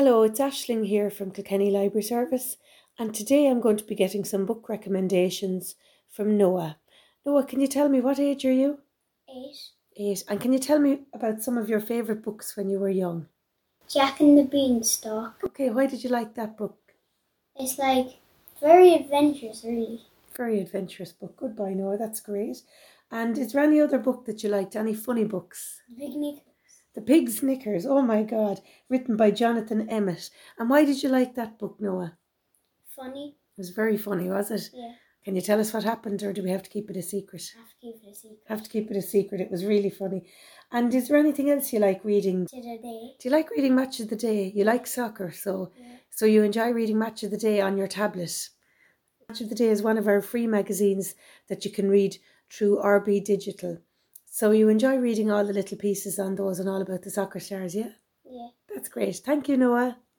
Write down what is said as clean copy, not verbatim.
Hello, it's Aisling here from Kilkenny Library Service, and today I'm going to be getting some book recommendations from Noah. Noah, can you tell me what age are you? 8. 8. And can you tell me about some of your favourite books when you were young? Jack and the Beanstalk. Okay, why did you like that book? It's very adventurous, really. Very adventurous book. Goodbye, Noah, that's great. And is there any other book that you liked? Any funny books? The Big Nicholas. The Pig's Knickers, oh my God, written by Jonathan Emmett. And why did you like that book, Noah? Funny. It was very funny, was it? Yeah. Can you tell us what happened, or do we have to keep it a secret? Have to keep it a secret. Have to keep it a secret. It was really funny. And is there anything else you like reading? To the day. Do you like reading Match of the Day? You like soccer, so you enjoy reading Match of the Day on your tablet. Match of the Day is one of our free magazines that you can read through RB Digital. So you enjoy reading all the little pieces on those and all about the soccer stars, yeah? Yeah. That's great. Thank you, Noah.